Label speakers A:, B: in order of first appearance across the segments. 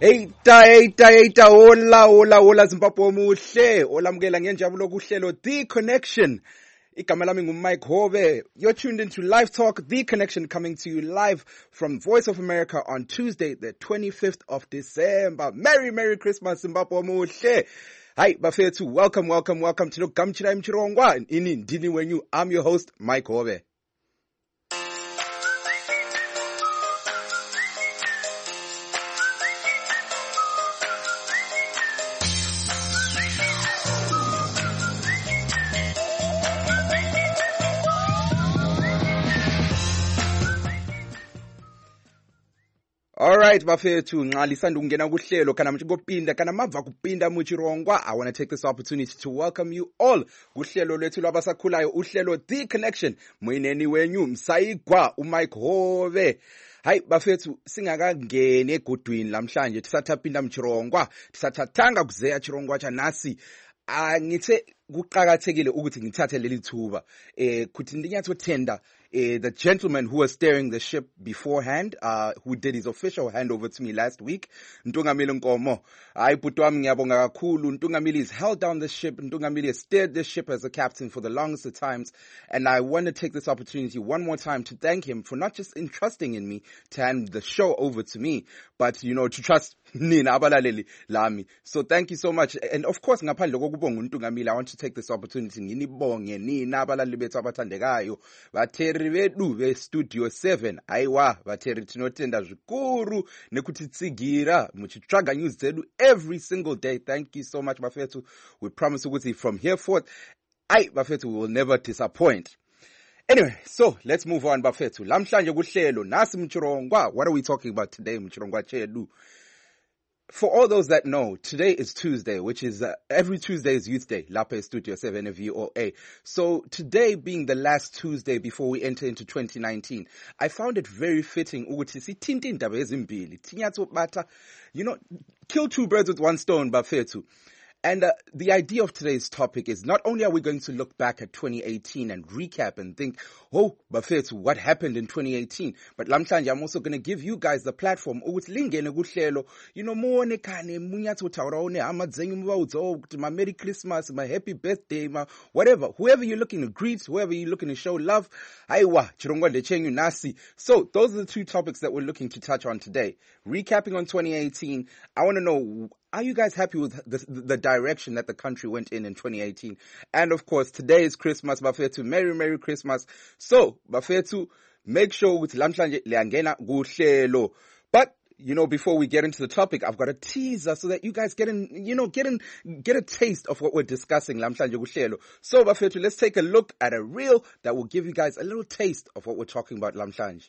A: Eita, hola Zimbabwe muhle, olamukela ngenjabulo kuhlelo The Connection. Igama lami nguMike Hove. You're tuned into Live Talk, The Connection, coming to you live from Voice of America on Tuesday, the 25th of December. Merry Christmas, Zimbabwe muhle. Hi, bafethu, welcome to the Gamchira Mchirongwa. Ini ndini wenyu, I'm your host, Mike Hove. Alright, bafethu, nqalisanda ukungena kuhlelo kana mchikopinda kana mava kupinda muchirongwa. I want to take this opportunity to welcome you all kuhlelo lwethu lwabasakhulayo, uhlelo The Connection. Mwineni wenyu Msayigwa uMike Hove. Hayi bafethu, singakangene egudwini lamhlanje tisatapinda mchirongwa, tisathathanga kuzeya chirongwa cha nasi. Ngithe kuqhakathekile ukuthi ngithathe leli thuba kuthi ndinyathotenda the gentleman who was steering the ship beforehand, who did his official handover to me last week, Ntungamili Nkomo. Hayi bhuti wami ngiyabonga kakhulu. Ntungamili has held down the ship. Ntungamili has steered this ship as a captain for the longest of times, and I want to take this opportunity one more time to thank him for not just entrusting in me to hand the show over to me, but to trust nina abalaleli lami. So thank you so much. And of course, ngaphandle kokubonga uNtungamili, I want to take this opportunity nginibonge nina abalaleli bethu abathandekayo, batheri bedu be Studio 7. Aiwa batheri tinotenda zvikuru nekuti tsigira muchitsvaga news dzedu every single day. Thank you so much bafethu. We promise ukuthi from here forth, bafethu, we will never disappoint. Anyway, so let's move on bafethu. Lamhlanje kuhlelo nasi mchirongwa. What are we talking about today mchirongwa chedu? For all those that know, today is Tuesday, which is every Tuesday is Youth Day, Lapha Studio 7 VOA. So today being the last Tuesday before we enter into 2019, I found it very fitting ukuthi sithinte indaba ezimbili. Tinyathobata, kill two birds with one stone, bafethu. And the idea of today's topic is not only are we going to look back at 2018 and recap and think, oh, bafethu, what happened in 2018? But lamhlanje, I'm also going to give you guys the platform. Ukuthi lingene kuhlelo, muonekane munyatso tauraone amadzenyu mubaudzo, my Merry Christmas, my Happy Birthday, my whatever. Whoever you're looking to greet, whoever you're looking to show love, aiwa, chirongwa lechenyu nasi. So those are the two topics that we're looking to touch on today. Recapping on 2018, I want to know, are you guys happy with the direction that the country went in 2018? And of course, today is Christmas, bafethu. Merry Christmas. So, bafethu, make sure with lamhlanje liangena kuhlelo. But, before we get into the topic, I've got a teaser so that you guys get a taste of what we're discussing lamhlanje kuhlelo. So, bafethu, let's take a look at a reel that will give you guys a little taste of what we're talking about lamhlanje.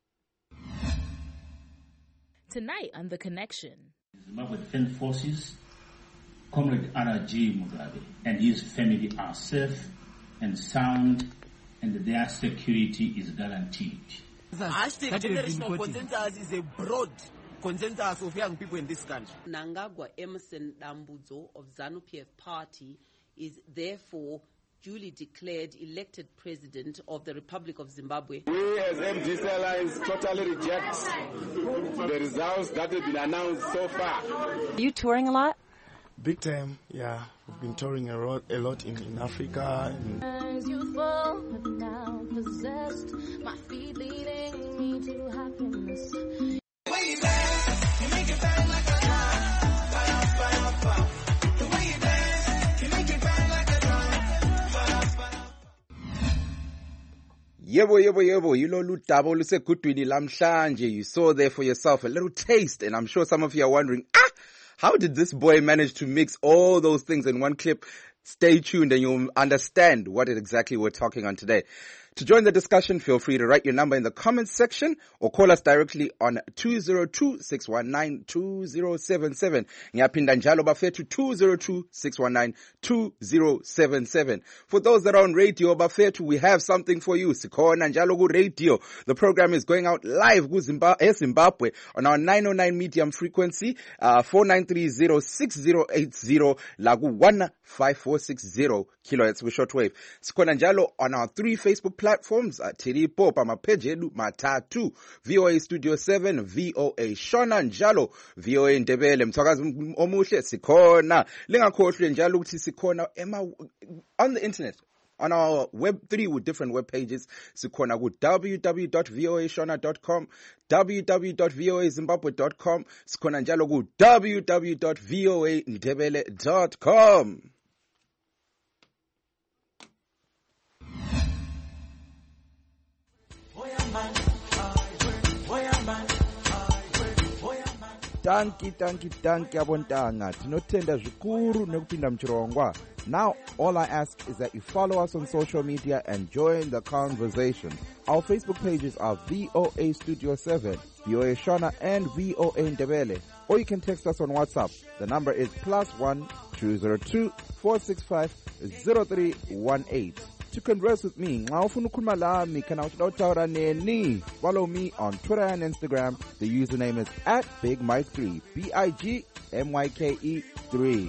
B: Tonight on The Connection.
C: Zimbabwe Defense Forces, Comrade R.G. Mugabe and his family are safe and sound, and their security is guaranteed.
D: Hashtag generational consensus is a broad consensus of young people in this country.
E: Nangagwa Emerson Dambudzo of ZANU-PF party is therefore duly declared elected president of the Republic of Zimbabwe.
F: We as MDC Alliance totally reject the results that have been announced so far.
G: Are you touring a lot?
H: Big time, yeah. We've been touring a lot in Africa.
I: As you fall, but now possessed, my feet leading me to happiness.
A: Yebo, yilolu daba olusegudwini lamhlanje. You saw there for yourself a little taste, and I'm sure some of you are wondering, how did this boy manage to mix all those things in one clip? Stay tuned and you'll understand what exactly we're talking on today. To join the discussion, feel free to write your number in the comments section or call us directly on 202-619-2077. Ngiyaphinda njalo bafethu 202-619-2077. For those that are on radio bafethu, we have something for you. Sikhona njalo ku radio. The program is going out live ku Zimbabwe on our 909 medium frequency, 4930-6080 la ku 15460 kilohertz with shortwave. Sikhona njalo on our 3 Facebook platforms tiripo pamapheji edu matatu VOA Studio 7 VOA Shona njalo VOA Ndebele mthakazi omuhle sikhona lingakhohlwe njalo ukuthi sikhona on the internet. On our Web3 with different web pages, sikhona ku www.voashona.com, www.voazimbabwe.com, sikhona njalo ku www.voandebele.com. Tanki abontanga tinotenda zvikuru nekupinda mchirongwa. Now, all I ask is that you follow us on social media and join the conversation. Our Facebook pages are VOA Studio 7, VOA Shona, and VOA Ndebele. Or you can text us on WhatsApp. The number is +1 202 465 0318. To converse with me, follow me on Twitter and Instagram. The username is @BigMike3, BIGMYKE3.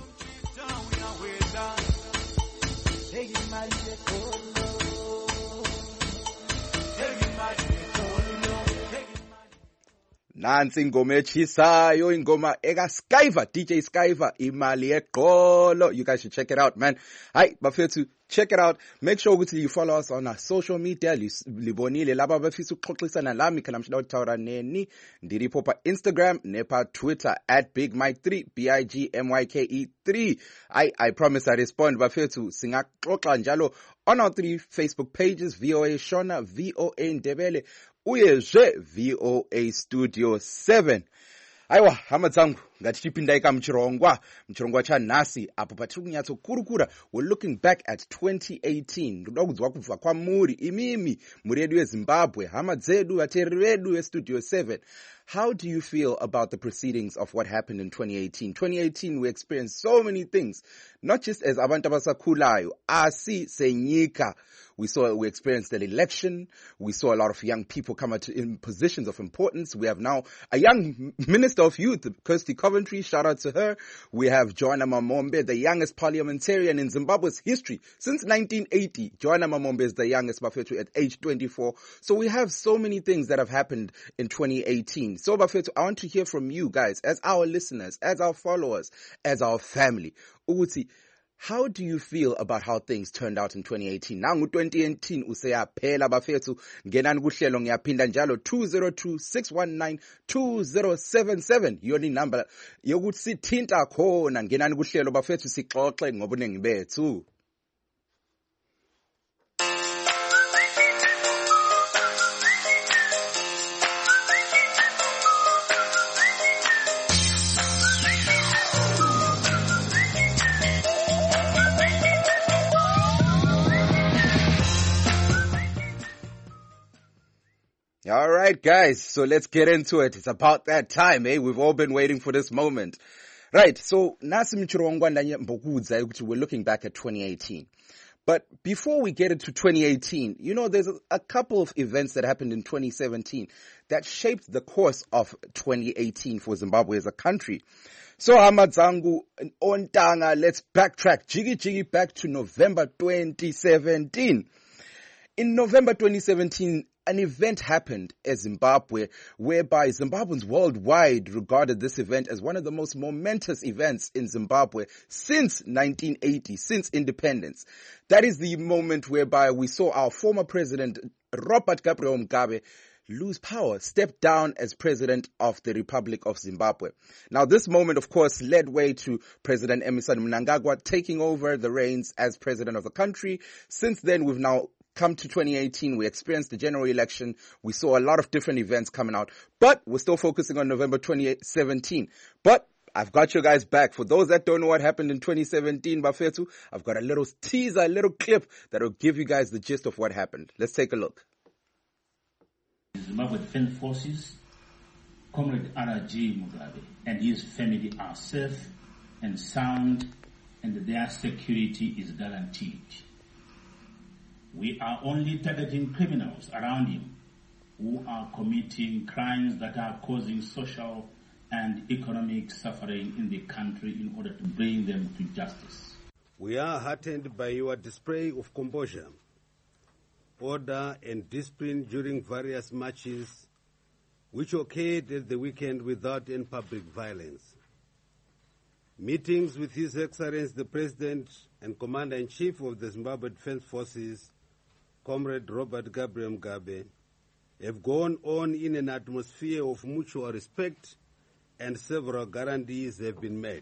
A: Nansi ingoma echisayo, ingoma eka Skyver, DJ Skyver, imali eqolo. You guys should check it out, man. Hi, bafethu, check it out. Make sure you follow us on our social media. Libonile laba bafisa ukuxoxisana lami kana mshila uthawara neni. Ndiripo pa Instagram, nepa Twitter @BigMike3, BIGMYKE3. I promise I respond. Bafethu, singaxoxa njalo on our 3 Facebook pages, VOA Shona, VOA Ndebele, uyezwe VOA Studio 7. Aiwa, hama dzangu, ngati chipinda ika mchirongwa cha nasi, apo patiri kunyatso kurukura. We're looking back at 2018. Ndoda kudzwa kubva kwa muri, imimi, muri yedu yeZimbabwe, hama dzedu, vateri vedu yeStudio 7. How do you feel about the proceedings of what happened in 2018? 2018, we experienced so many things, not just as abantu abasakhulayo, asi senyika. We experienced an election. We saw a lot of young people come in positions of importance. We have now a young Minister of Youth, Kirsty Coventry, shout out to her. We have Joanna Mamombe, the youngest parliamentarian in Zimbabwe's history. Since 1980, Joanna Mamombe is the youngest Bafethu at age 24. So we have so many things that have happened in 2018. So Bafethu, I want to hear from you guys, as our listeners, as our followers, as our family. Uguti, how do you feel about how things turned out in 2018? Nangu 2018 useyaphela bafethu, ngenani kuhlelo ngiyaphinda njalo 202-619-2077 yoni number yokuthi sithinta khona, ngenani kuhlelo bafethu sixoxe ngobunengi bethu. All right, guys, so let's get into it. It's about that time, eh? We've all been waiting for this moment. Right, so nasi mchirongwa ndanye mbokudza ukuthi we're looking back at 2018. But before we get into 2018, you know, there's a couple of events that happened in 2017 that shaped the course of 2018 for Zimbabwe as a country. So Hamadzangu, Ontanga, let's backtrack, jiggy back to November 2017. In November 2017, an event happened in Zimbabwe whereby Zimbabweans worldwide regarded this event as one of the most momentous events in Zimbabwe since 1980, since independence. That is the moment whereby we saw our former president, Robert Gabriel Mugabe, lose power, step down as president of the Republic of Zimbabwe. Now, this moment, of course, led way to President Emmerson Mnangagwa taking over the reins as president of the country. Since then, we've now come to 2018, we experienced the general election. We saw a lot of different events coming out, but we're still focusing on November 2017. But I've got you guys back. For those that don't know what happened in 2017, Bafethu, I've got a little teaser, a little clip that will give you guys the gist of what happened. Let's take a look.
C: Zimbabwe Defense Forces, Comrade R.G. Mugabe and his family are safe and sound, and their security is guaranteed. We are only targeting criminals around him who are committing crimes that are causing social and economic suffering in the country in order to bring them to justice.
G: We are heartened by your display of composure order and discipline during various marches which occurred at the weekend without any public violence. Meetings with His Excellency the President and Commander-in-Chief of the Zimbabwe Defense Forces, Comrade Robert Gabriel Mugabe, have gone on in an atmosphere of mutual respect and several guarantees have been made.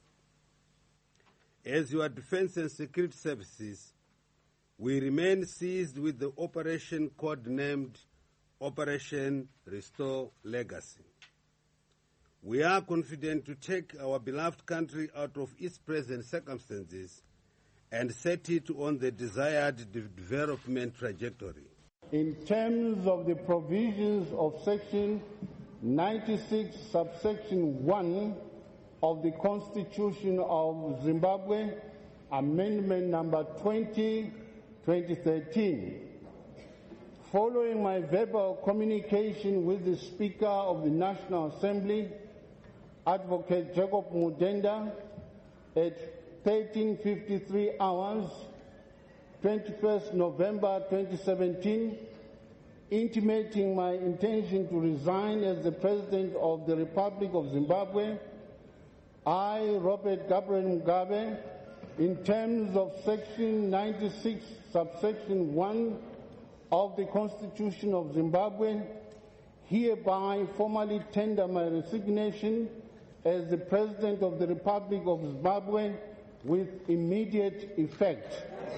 G: As your defense and security services, we remain seized with the operation codenamed Operation Restore Legacy. We are confident to take our beloved country out of its present circumstances and set it on the desired development trajectory.
J: In terms of the provisions of Section 96, subsection 1 of the Constitution of Zimbabwe, Amendment number 20, 2013. Following my verbal communication with the Speaker of the National Assembly, Advocate Jacob Mudenda, at 13:53 hours, 21st November 2017, intimating my intention to resign as the President of the Republic of Zimbabwe, I, Robert Gabriel Mugabe, in terms of Section 96, subsection 1 of the Constitution of Zimbabwe, hereby formally tender my resignation as the President of the Republic of Zimbabwe with immediate effect.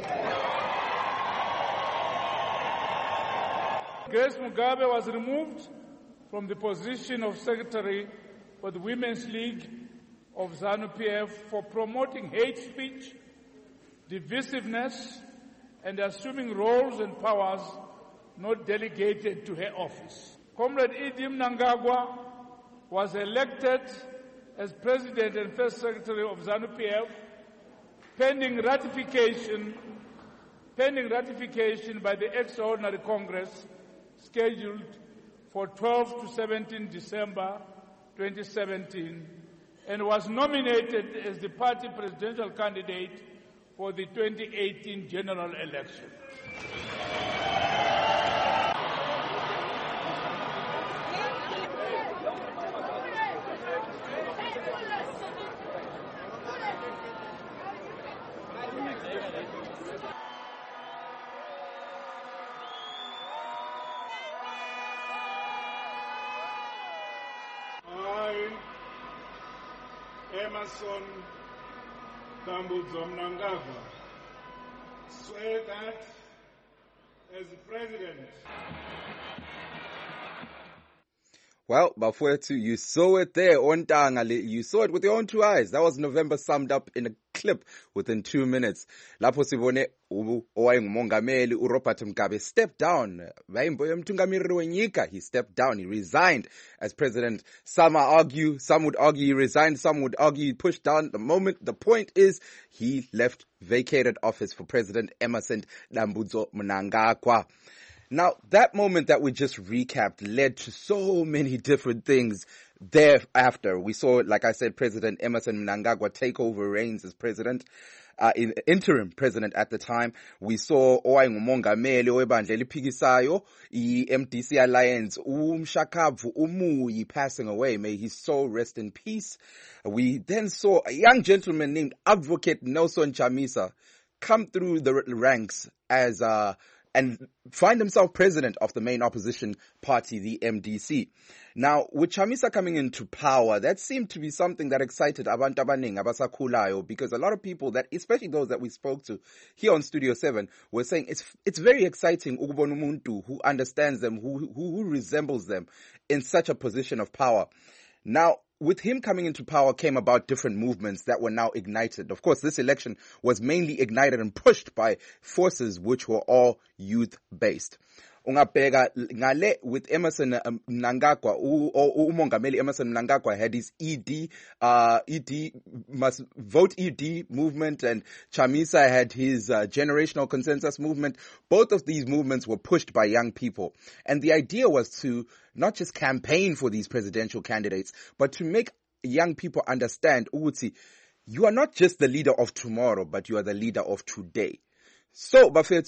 K: Grace Mugabe was removed from the position of Secretary for the Women's League of ZANU-PF for promoting hate speech, divisiveness, and assuming roles and powers not delegated to her office. Comrade Idi Mnangagwa was elected as President and First Secretary of ZANU-PF pending ratification by the Extraordinary Congress scheduled for 12 to 17 December 2017 and was nominated as the party presidential candidate for the 2018 general election.
L: Emmerson Tambudzo Mnangagwa swear that as President.
A: Well, Bafwethu, you saw it there on Tangale. You saw it with your own two eyes. That was November summed up in a clip within 2 minutes. Lapho sibone owayengumongameli uRobert Mugabe stepped down. He stepped down. He resigned as president. Some would argue he resigned. Some would argue he pushed down. The point is he left vacated office for President Emmerson Tambudzo Mnangagwa. Now, that moment that we just recapped led to so many different things thereafter. We saw, like I said, President Emmerson Mnangagwa take over reins as president, interim president at the time. We saw owayengumongameli webandla eliphikisayo, i-MDC Alliance, uMshakavu Umuyi passing away. May his soul rest in peace. We then saw a young gentleman named Advocate Nelson Chamisa come through the ranks as and find himself president of the main opposition party, the MDC. Now, with Chamisa coming into power, that seemed to be something that excited abantu abaningi abasakhulayo, because a lot of people, that, especially those that we spoke to here on Studio 7, were saying it's very exciting ukubona umuntu who understands them, who resembles them in such a position of power. Now, with him coming into power came about different movements that were now ignited. Of course, this election was mainly ignited and pushed by forces which were all youth-based. Ungabheka ngale with Emmerson Mnangagwa, umongameli Emmerson Mnangagwa had his ED must vote ED movement, and Chamisa had his generational consensus movement. Both of these movements were pushed by young people, and the idea was to not just campaign for these presidential candidates, but to make young people understand, ukuthi, you are not just the leader of tomorrow, but you are the leader of today. So, Bafethu,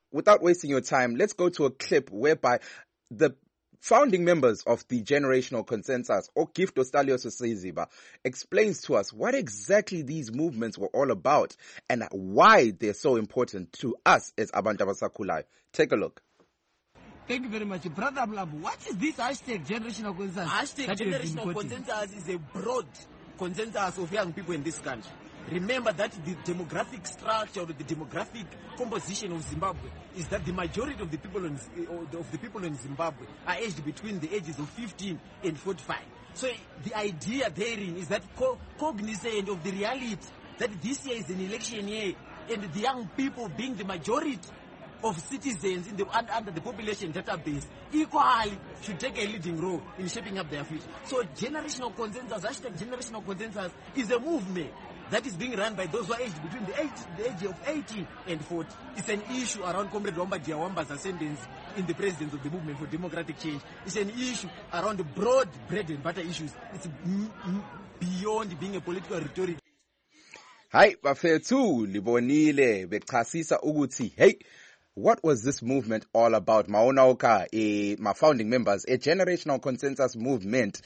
A: without wasting your time, let's go to a clip whereby the founding members of the Generational Consensus, or Gift Ostalios Siziba, explains to us what exactly these movements were all about and why they're so important to us as Abantu Abasakhulayo. Take a look.
D: Thank you very much. Brother Mlambo, what is this hashtag generational consensus? Hashtag generational consensus is a broad consensus of young people in this country. Remember that the demographic structure or the demographic composition of Zimbabwe is that the majority of the people in Zimbabwe are aged between the ages of 15 and 45. So the idea therein is that cognizant of the reality that this year is an election year and the young people being the majority of citizens under the population database equally should take a leading role in shaping up their future. So generational consensus, hashtag generational consensus, is a movement that is being run by those who are aged between the age of 18 and 40. It's an issue around Comrade Wamba Diawamba's ascendance in the presidency of the movement for democratic change. It's an issue around the broad bread and butter issues. It's beyond being a political rhetoric.
A: Hi, bafethu libonile bechasisa ukuthi hey, what was this movement all about? Maonaoka, my founding members, a generational consensus movement.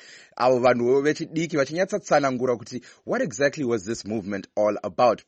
A: What exactly was this movement all about?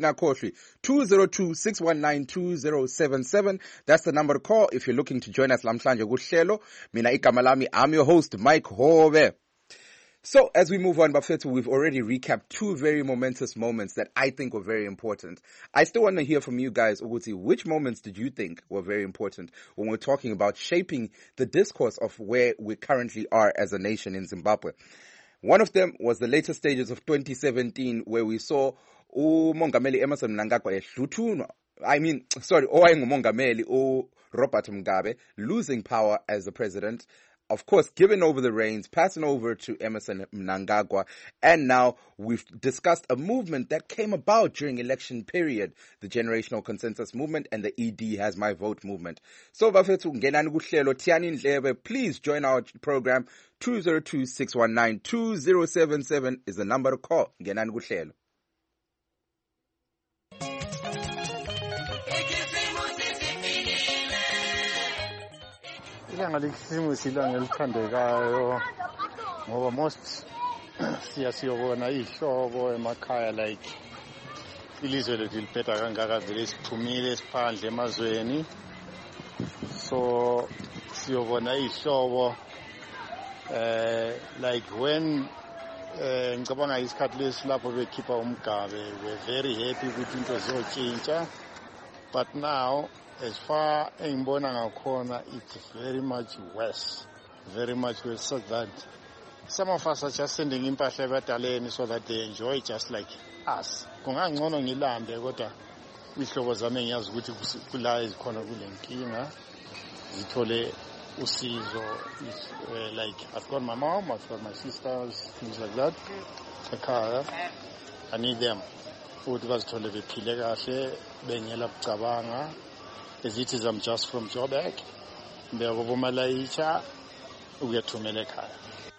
A: 202-619-2077. That's the number to call if you're looking to join us. Lamhlanje kuhlelo. Mina igama lami, I'm your host, Mike Hove. So as we move on, Bafethu, we've already recapped two very momentous moments that I think were very important. I still want to hear from you guys, Uguti, which moments did you think were very important when we're talking about shaping the discourse of where we currently are as a nation in Zimbabwe? One of them was the later stages of 2017 where we saw uMongameli Emmerson Mnangagwa Robert Mugabe losing power as the president. Of course, giving over the reins, passing over to Emmerson Mnangagwa, and now we've discussed a movement that came about during election period, the Generational Consensus Movement and the ED Has My Vote movement. So, bafethu ngenani kuhlelo Tiani Ndlebe, please join our program. 202-619-2077 is the number to call. Ngenani kuhlelo.
M: Ilanga lekhisimusi ilanga elithandekayo ngoba most siyabona ihlobo emakhaya like ilizwe lethu liphetha kangaka vele siphumile siphandle emazweni, so siyobona ihlobo like when ngicabanga isikhathi lesi lapho bekhipha uMgabe, we're very happy ukuthi into ziyotshintsha, but now as far as it's very much worse, so that some of us are just sending impahla ebadaleni so that they enjoy just like us. Kungangcono ngilambe kodwa ihlobo zami ngiyazi ukuthi kula ezikhona kule nkinga zithole usizo. Like I've got my mom, I've got my sisters, things like that. Ekhaya, I need them. Futhi bazithole bephile kahle bengela bucabanga. As it is, I'm just from Joburg. Beagobomalaicha, we are to Melekaya.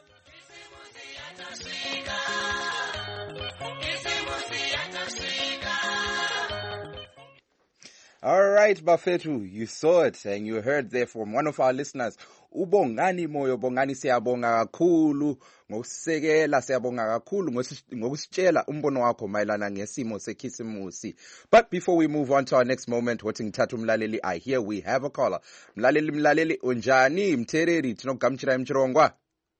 A: All right, Bafethu, you saw it and you heard there from one of our listeners. Ubongani moyo bongani siyabonga kakhulu ngokusekela, siyabonga kakhulu ngokusitshela umbono wakho mayelana ngesimo sekhisimusi. But before we move on to our next moment, wathi ngithatha umlaleli, I hear we have a caller. Mlaleli unjani mthereri tinokugamchira emchirongwa?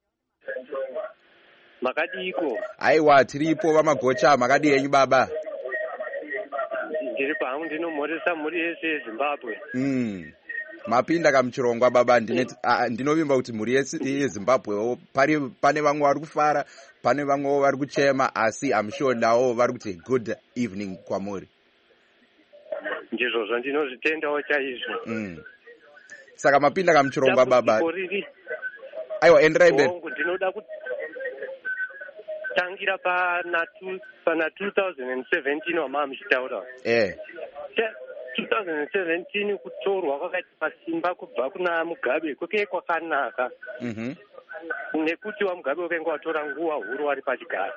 N: Makadiko.
A: Aiwa tiripo vamagocha makadi yenyu baba.
N: Ndiri pangu ndinomhoresa muri yese Zimbabwe.
A: Mapinda kamchirongwa baba, ndinovimba kuti muri yeZimbabwe pane vamwe vari kufara, pane vamwe vari kuchema, asi I'm sure nawo vari kuti good evening kwamuri.
N: Ndizvozvo ndinozvitendawo chaizvo.
A: Saka mapinda kamchirongwa baba. Aiwa enderai mberi.
N: Ndinoda kutangira pana 2017 wamama muchitaura. 2017 kutorwa kwakaita masimba kubva kuna Mugabe kwake kwakanaka. Nekuti waMugabe wakanga watora nguva huru wari pachigaro.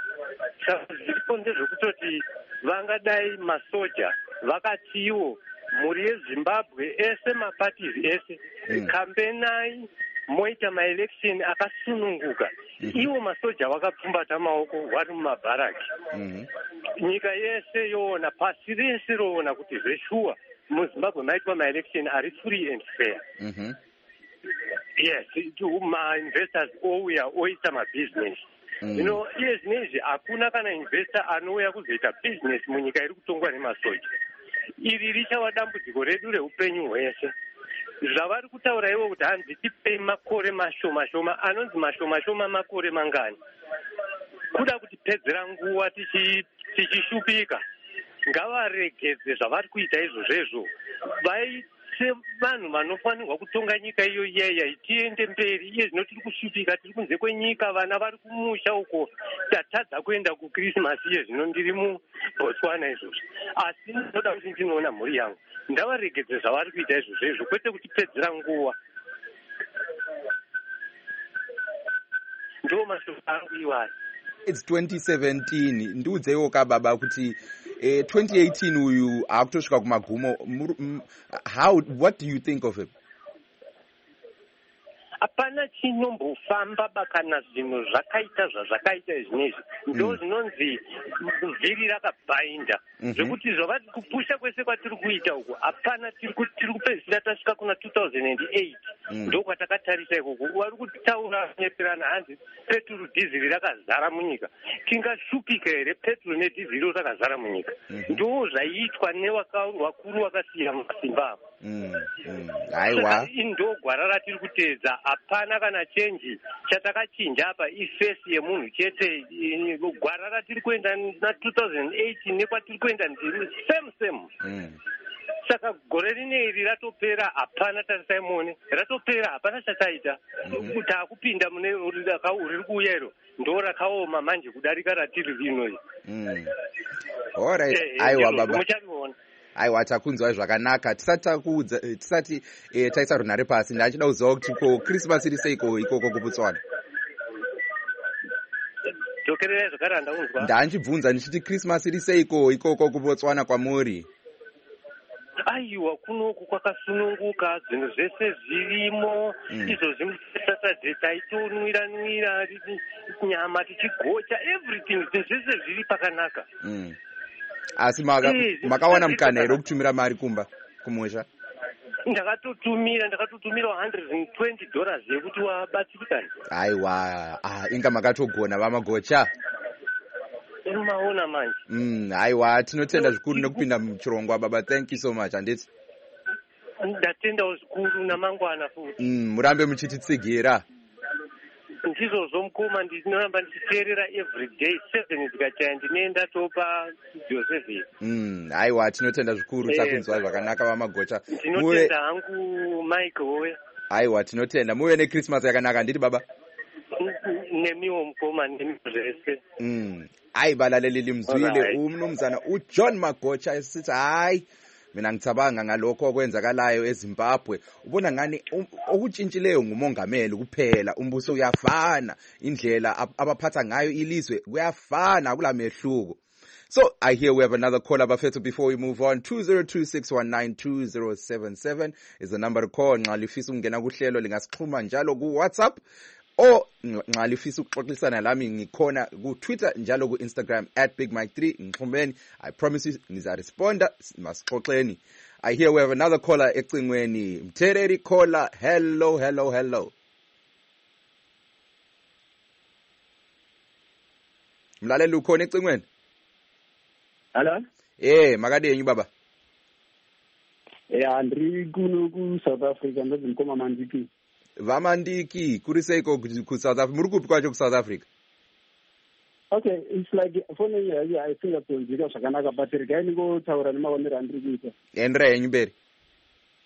N: Saka zviripo ndezvekutoti vangadai masoja vakatiwo mhuri yezimbabwe ese maparties ese kambenai moita maelection akasununguka iwo masoja vakapfumbata maoko vari mumabharaki nyika yese yoona pasi rese roona kuti zveshuwa muzimbabwe maitwa maelection ari free and fair yes mainvestors ouya oita mabusiness zvino iye zvinezvi hakuna kana investor anouya kuzoita business munyika iri kutongwa nemasoja iri richava dambudziko redu reupenyu hwese zvavari kutaura ivo kuti hanzi tipei makore mashoma shoma anonzi mashoma shoma makore mangani kuda kutipedzera nguva tichishupika ngavaregedze zvavari kuita izvozvezvo vaise vanhu vanofanirwa kutonga nyika iyo iyaiya tiende mberi iye zvino tiri kushupika tiri kunze kwenyika vana vari kumusha uko tatadza kuenda kukrismasi iye zvino ndiri mubotswana izvozvo asi ndinoda kuti ndinoona mhuri yangu ndavaregedze zvavari kuita izvozvezvo kwete kutipedzera nguva ndo mashoko angu iwayo.
A: It's 2017 ndiudzeiwo kababa kuti 2018 uyu akutosvika kumagumo. What do you think of it?
N: hapana chinombofamba kana zvinhu zvakaita zvazvakaita zvinezvi ndo zvinonzi vhiri rakabhainda zvekuti zvavari kupusha kwese kwatiri kuita uku hapana tiri kupedzisira tasvika kuna 2008 ndo kwatakatarisa ikoko vari kutaura nyeperana hanzi peturu dhiziri rakazara munyika tingashupika here peturu nedhiziri rakazara munyika ndo zvaiitwa nevakuru vakasiya masimba avo
A: aiwa
N: ndo gwara ratiri kuteedza hapana kana chenji chatakachinja apa ifesi yemunhu chete gwara ratiri kuenda na2008 nekwatiri kuenda ndiri same saka gore rine iri ratopera hapana tatisaimone ratopera hapana chataita taakupinda mune uri kuuya iro ndo rakaoma manje kudarika ratiri rino
A: alright aiwa baba
N: muchariona
A: aiwa takunzwa zvakanaka tisati taisa runhare pasi ndachida kuziva kuti ko Christmas iri seiko ikoko kuBotswana
N: dzokererai zvakare handakunzwa
A: ndanchibvunza ndichiti Christmas iri seiko ikoko kuBotswana kwamuri
N: aiwa kunoku kwakasununguka zvinhu zvese zvirimo izvozvi musaturday taitonwira nyama tichigocha everything zvinhu zvese zviri pakanaka
A: asi makawana mukana here kutumira mari kumba kumusha
N: ndakatotumira $120 yekuti wabatsirikana
A: aiwa inga makatogona vamagocha
N: maona manje
A: aiwa tinotenda zvikuru nekupinda muchirongwa baba thank you so much handiti
N: ndatendawo zvikuru namangwana futi
A: murambe muchititsigira
N: ndizvozvo mukoma ndinoramba ndichiteerera everyday 7 dzikachaya ndinoenda topa Josephine
A: aiwa tinotenda zvikuru takunzwa zvakanaka vamagocha
N: ndinotenda hangu Mike Howe
A: aiwa tinotenda muve neChristmas yakanaka nditi baba
N: nemiwo mukoma nemi zvese
A: hayi balaleli limzwile umnumzana uJohn Magocha esithi hayi mina ngicabanga ngalokho okwenzakalayo eZimbabwe ubona ngani okutshintshileyo ngumongameli kuphela umbuso uyafana indlela abaphatha ngayo ilizwe kuyafana kulamehluko. So I hear we have another caller bafethu before we move on. 2026192077 is the number to call nxa lifisa ukungena kuhlelo lingasixhuma njalo ku WhatsApp nxa lifisa ukuxoxisana lami ngikhona ku Twitter njalo ku Instagram @BigMike3 ngixhumeni. I promise you ngizaresponda masixoxeni. I hear we have another caller ecingweni. Mthereri caller, hello. Mlaleli ukhona ecingweni?
O: Hello?
A: Makadenyu baba.
O: Andri kuno ku South Africa ndozimkoma Mandiki.
A: Vamandiki kuri seiko ku South Africa muri kupi kwacho ku South Africa?
O: Okay, it's like for me I think that nzika zvakanaka but regaini go taura nemaonero andiri kuita.
A: Endra yenyu beri.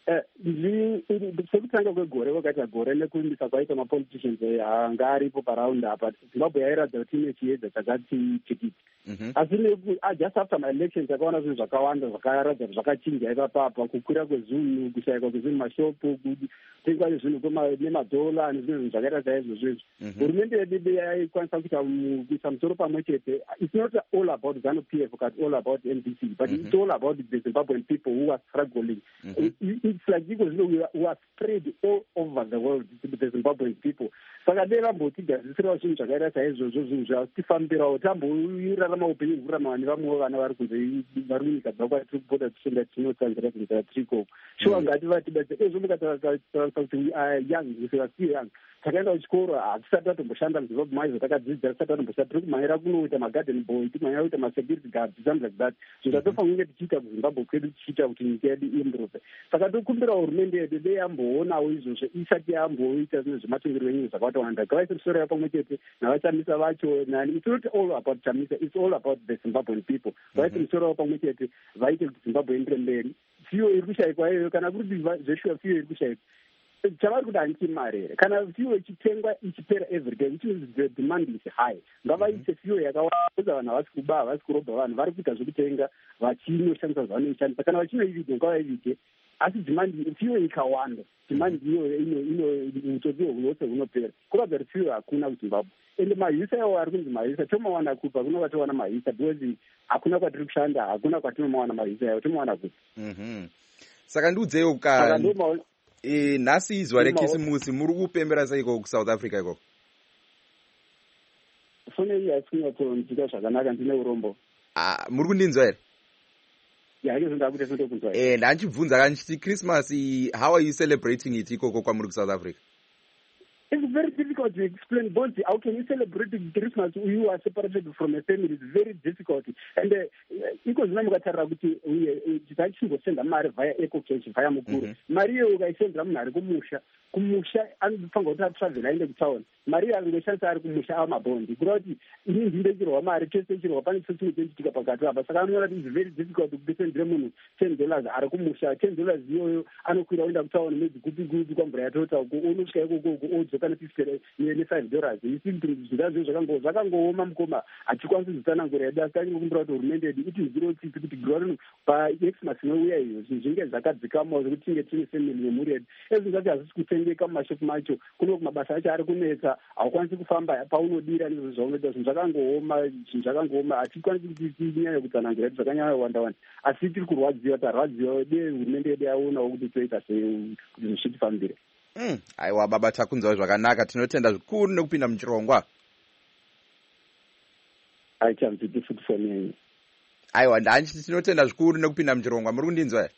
O: sekutanga kwegore kwakaita gore nekuimbisa kwaita mapoliticians anga aripo paraunda apa zimbabwe yairatidza kuti ine chiedza chakati tikiti asi just after maelections akaona zvinhu zvakawanda zvakaratidza kuti zvakachinja ipapapa kukwira kwezvinhu kushayikwa kwezvinhu mashopu kutengwa nezvinhu nemadhola nezvinhu zvakaita saizvozvo izvo hurumende yedu yaikwanisa kuisa musoro pamwe chete. It's not all about ZANU-PF but all about NDC, but it's all about the Zimbabwean people who are struggling. It's like because we are spread all over the world, the Zimbabwean people. Saka dera mbotigadzisirawo zvinhu zvakaita saizvozvo zvinhu zvatifambirawo tamboirarama upenyu hurama nevamwewo vana vari kunze vari munyika dzakwa tiri kupota tichenda tinotsanzira kunyika yatiriko. Shuwa ngativatibetse ezvo mukatarisa kuti we are young, we are still young. Takaenda kuchikoro hatisati tatomboshanda muzimbabwe maizvo takadzidzira tisati tatomboshanda tiri kumhanyira kunoita magarden boy tikumhanyira kuita masecurity guards something like that. Zvinhu zvatofanira kunge tichiita kuzimbabwe kwedu tichiita kuti nyika yedu improve. Saka tokumbira hurumende yedu dei yamboonawo izvozvo isati yamboita zvinhu zvematongerwo enyika zvakawanda ngavaise misoro yavo pamwe chete navachamisa vacho nani. It's not all about chamisa, it's all about the Zimbabwean people. Vaise misoro yavo pamwe chete vaite kuti Zimbabwe iende mberi. Fiyo iri kushayikwa iyoyo kana kuti zveshuwa fiyo iri kushayikwa chavari kuda handichi mari here kana fiyo ichitengwa ichipera everyday which is the demand is high ngavaise fiyo yakawanda vanhu havasi kuba havasi kurobha vanhu vari kuita zvekutenga vachinoshandisa zvavanoishandisa kana vachinoivige ngavaivige asi demand fiyo ikawanda demand iyo utodziwo hwose hunopera kuratidza kuti fiyo hakuna kuzimbabwe ende mahisa iwo ari kunzi mahisa tomawana kupa kunova towana mahisa because hakuna kwatiri kushanda hakuna kwatinomawana mahisa iwo tomawana kupa
A: saka ndiudzeyo nhasi izwa rekisimusi muri kupembera seiko kuSouth Africa ikoko?
O: Fone iyi haisikunyatsonzika zvakanaka ndine urombo.
A: Muri kundinzwa here?
O: Yaike zvindakuti sindokunzwa.
A: Ndachibvunza kanchiti Christmas how are you celebrating it ikoko kwamuri kuSouth Africa?
O: It's very difficult to explain. Bonzi, how can you celebrate Christmas you are separated from a family? It's very difficult. And because mukatarira kuti tichimbosenda mari via EcoCash via mukuru. Mari iyo ukaisendera munhu ari kumusha anofanira kuti atravel aende kutauni. Mari iyo angoshandisa ari kumusha amabhondi. Kureva kuti ini ndindechirwa mari chese chirwa pane chimwe chinoitika pakati apa. Saka anoona kuti it's very difficult kupesendere munhu $10 ari kumusha. $10 iyoyo anokwira oenda kutauni mwedzi kupi kwamvura yatota uko unosvika ikoko odzoka $5 zvingazvo zvakangooma mukoma hatikwanisi kuzvitanangura yedu asi taingokumbira kuti hurumende yedu itiziro tsitsi kuti gura rino paXmas inouya iyo zvinge zvakadzikamawo zvekuti tinge tine family yemhuri yedu ezvinhu zvacho hazvisi kutengeka mumashopu macho kuno mabasa acho ari kunetsa haukwanisi kufamba paunodira nezvo zvaunoita zvinhu zvakangooma hatikwanisi kuti tinyanya kutsanangura yedu zvakanyanya wanda asi tiri kurwadziwa tarwadziwa de hurumende yedu yaonawo kuti toita sei kuti zvichitifambire.
A: Aiwa baba takunzwa zvakanaka tinotenda zvikuru nekupinda muchirongwa.
O: Aichamziti futi foni.
A: Aiwa ndanchiti tinotenda zvikuru nekupinda muchirongwa muri kundinzwa here?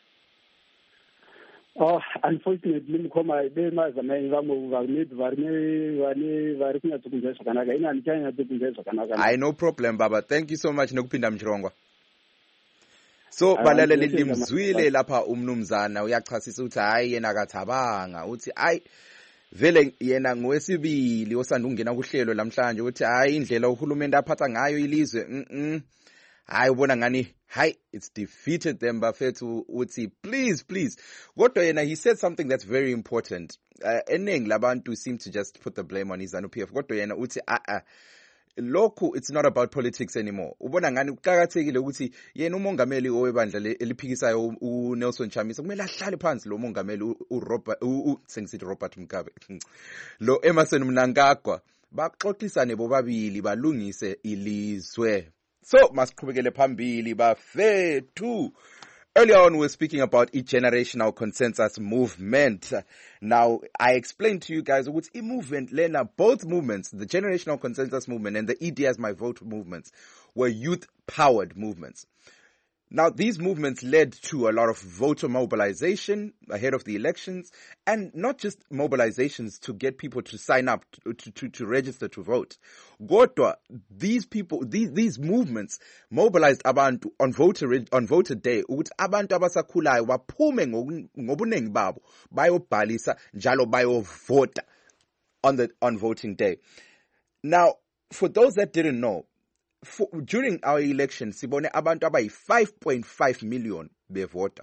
O: Unfortunately mukoma demazamai vamwe vari kunyatsokunzwa zvakanaka ini handichanyatsokunzwa zvakanaka.
A: No problem baba, thank you so much nekupinda muchirongwa. So balaleli limzwile lapha umnumzana uyachasisa ukuthi hayi yena akathabanga uthi hayi vele yena ngowesibili osanda ukungena kuhlelo lamhlanje uthi hayi indlela uhulumende aphatha ngayo ilizwe hayi ubona ngani hayi it's defeated them bafethu uthi please kodwa yena he said something that's very important. Eningi labantu seem to just put the blame on ZANU-PF kodwa yena uthi lokhu it's not about politics anymore. Ubona ngani kuqhakathekile ukuthi yena umongameli owebandla eliphikisayo uNelson Chamisa kumele ahlale phansi lo mongameli sengisithi Robert Mugabe lo Emmerson Mnangagwa baxoxisane bobabili balungise ilizwe. So masiqhubekele phambili bafethu. Earlier on, we were speaking about a generational consensus movement. Now, I explained to you guys what a movement, Lena, both movements, the generational consensus movement and the ED as my vote movements, were youth-powered movements. Now, these movements led to a lot of voter mobilization ahead of the elections, and not just mobilizations to get people to sign up, to register to vote. Godwa, these movements mobilized abantu on voter day, ukuthi abantu abasakhulayo baphume ngobunengi babo bayobhalisa njalo bayovota on voting day. Now, for those that didn't know, during our election, sibone abantu abayi 5.5 million bevota.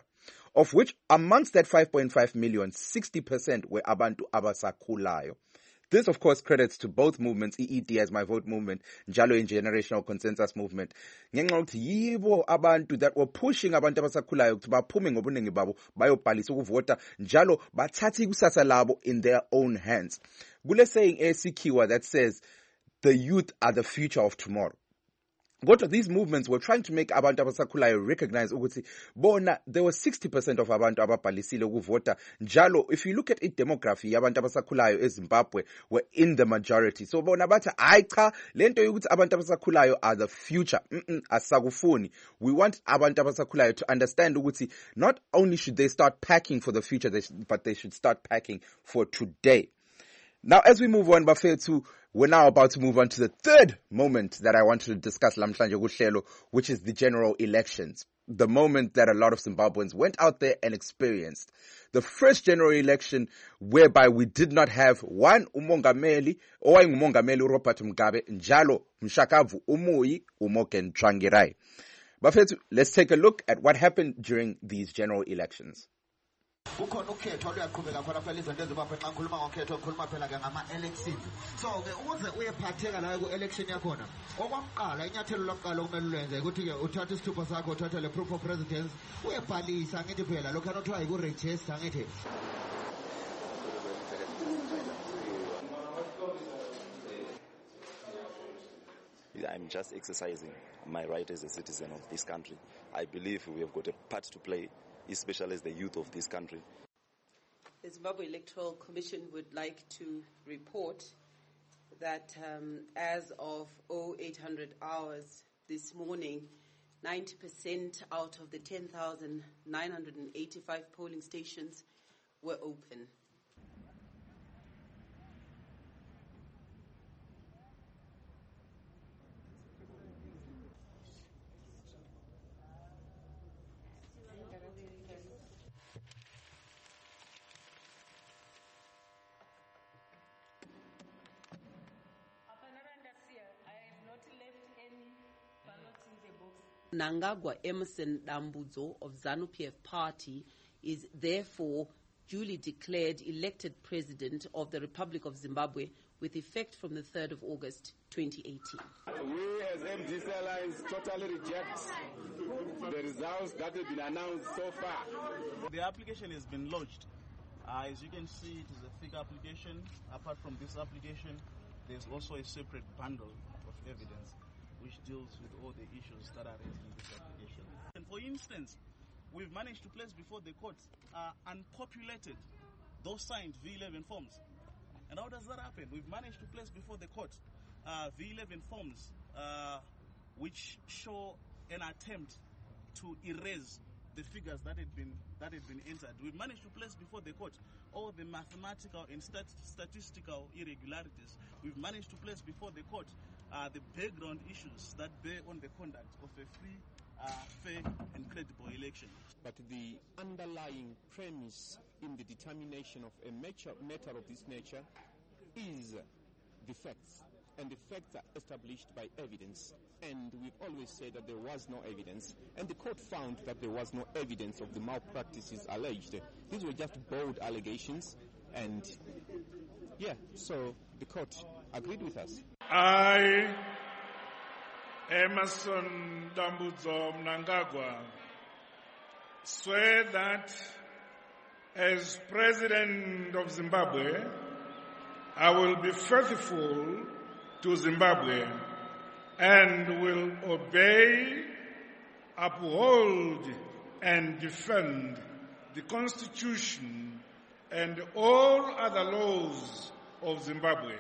A: of which amongst that 5.5 million, 60% were abantu abasakhulayo. This, of course, credits to both movements, EED as My Vote movement, njalo in Generational Consensus movement. Ngenxa yokuthi yibo abantu that were pushing abantu abasakhulayo ukuthi baphume ngobuningi babo bayobhalisa ukuvota njalo bathathe ikusasa labo in their own hands. Kule saying esikhiwa that says the youth are the future of tomorrow. But these movements were trying to make abantu abasakhulayo recognize ukuthi bona there was 60% of abantu ababhalisile ukuvota njalo if you look at demography yabantu abasakhulayo eZimbabwe were in the majority. So bona bathi hayi cha lento yokuthi abantu abasakhulayo are the future asakufuni. We want abantu abasakhulayo to understand ukuthi not only should they start packing for the future but they should start packing for today. Now, as we move on, Bafethu, we're now about to move on to the third moment that I wanted to discuss, Lamhlanje Kuhlelo, which is the general elections. The moment that a lot of Zimbabweans went out there and experienced. The first general election whereby we did not have one umongameli, owayengumongameli Robert Mugabe, njalo Mshakavu Umuyi, Morgan Tsvangirai. Bafethu, let's take a look at what happened during these general elections.
P: Ukhona ukhetho oluyaqhubeka khona phela izinto eZimbabwe xa ngikhuluma ngokhetho ngikhuluma phela ke ngama-elections. So-ke ukuze uyephatheka nayo ku-election yakhona okwakuqala inyathelo lokuqala okumele ulenze ukuthi-ke uthathe isithupha sakho uthathe le proof of residence uyebhalisa ngithi phela lokhu anothiwa yiku-register ngithi
Q: I'm just exercising my right as a citizen of this country. I believe we have got a part to play, especially as the youth of this country.
E: The Zimbabwe Electoral Commission would like to report that as of 0800 hours this morning, 90% out of the 10,985 polling stations were open. Nangagwa Emerson Dambudzo of ZANU-PF party is therefore duly declared elected president of the Republic of Zimbabwe with effect from the 3rd of August 2018.
F: We as MDC Alliance totally reject the results that have been announced so far.
R: The application has been lodged. As you can see, it is a thick application. Apart from this application, there's also a separate bundle of evidence which deals with all the issues that are raised in this application. And for instance, we've managed to place before the court unpopulated, those signed V11 forms. And how does that happen? We've managed to place before the court V11 forms which show an attempt to erase the figures that had been entered. We've managed to place before the court all the mathematical and statistical irregularities. We've managed to place before the court the background issues that bear on the conduct of a free, fair and credible election.
S: But the underlying premise in the determination of a matter of this nature is the facts. And the facts are established by evidence. And we've always said that there was no evidence. And the court found that there was no evidence of the malpractices alleged. These were just bold allegations. And yeah, so the court agreed with us.
L: I, Emerson Dambudzo Mnangagwa, swear that as President of Zimbabwe, I will be faithful to Zimbabwe and will obey, uphold, and defend the Constitution and all other laws of Zimbabwe.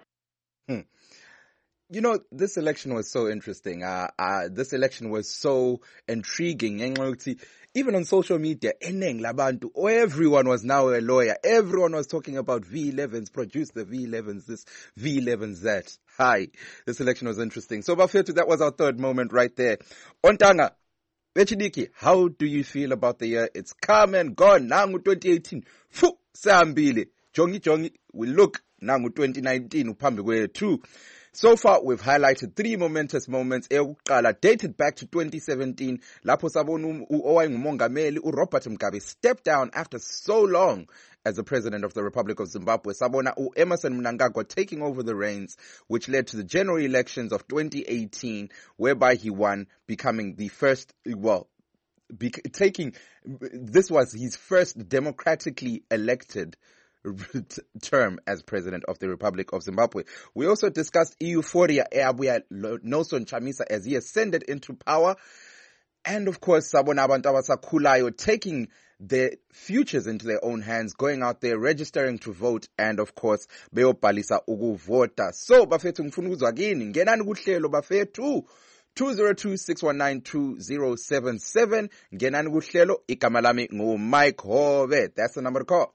A: You know, this election was so interesting. This election was so intriguing. Even on social media, everyone was now a lawyer. Everyone was talking about V11s, produce the V11s, this, V11s, that. Hi, this election was interesting. So, Bafethu, that was our third moment right there. Ontanga, Bechidiki, how do you feel about the year? It's come and gone. Nangu 2018. Fu, sambile. Jongi, we look. Nangu 2019, upambi kwe too. So far, we've highlighted 3 momentous moments. Eyokuqala dated back to 2017. Lapho sabona owayengumongameli uRobert Mugabe stepped down after so long as the president of the Republic of Zimbabwe. Sabona Emmerson Mnangagwa taking over the reins, which led to the general elections of 2018, whereby he won, becoming the first, this was his first democratically elected term as president of the Republic of Zimbabwe. We also discussed euphoria eyabuya Nelson Chamisa as he ascended into power, and of course sabona abantu abasakhulayo taking their futures into their own hands, going out there, registering to vote, and of course beyobhalisa ukuvota. So bafethu ngifuna ukuzwa kini, ngenani kuhlelo bafethu 202-619-2077. Ngenani kuhlelo, igama lami ngu Mike Hove. That's the number to call.